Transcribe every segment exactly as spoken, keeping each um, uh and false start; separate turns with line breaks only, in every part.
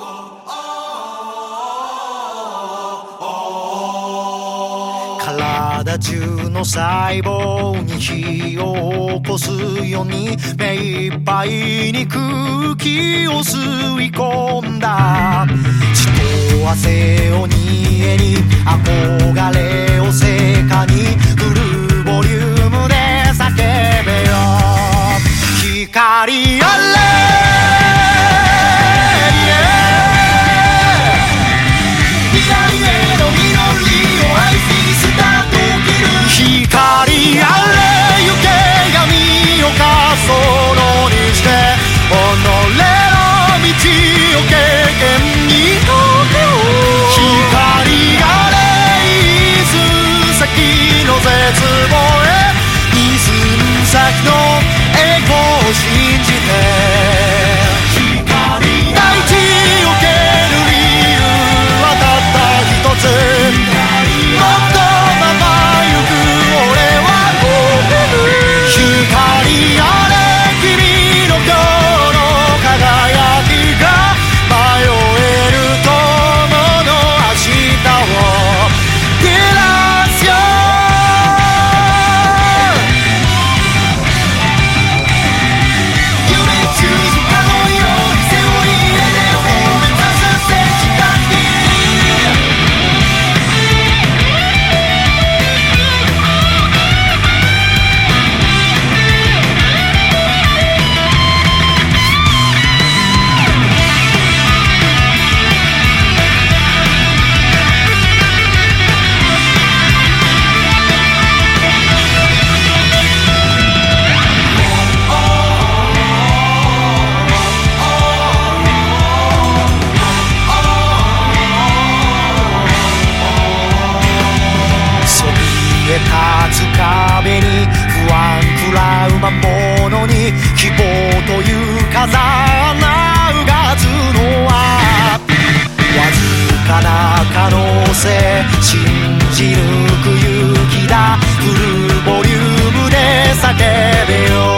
体中の細胞に火を起こすように目いっぱいに空気を吸い込んだ。血と汗を煮えに憧れを成果にフルボリュームで叫べよ。光あれ立つ壁に不安食らう魔物に希望という風穴うがつのはわずかな可能性信じ抜く勇気だ。フルボリュームで叫べよ。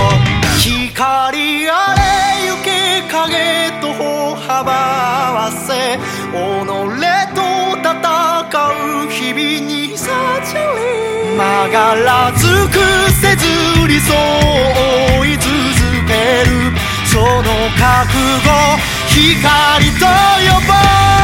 光あれ行け影と歩幅合わせ己と戦う日々にさち曲がらず癖ずりそう追い続けるその覚悟光と呼ぼう。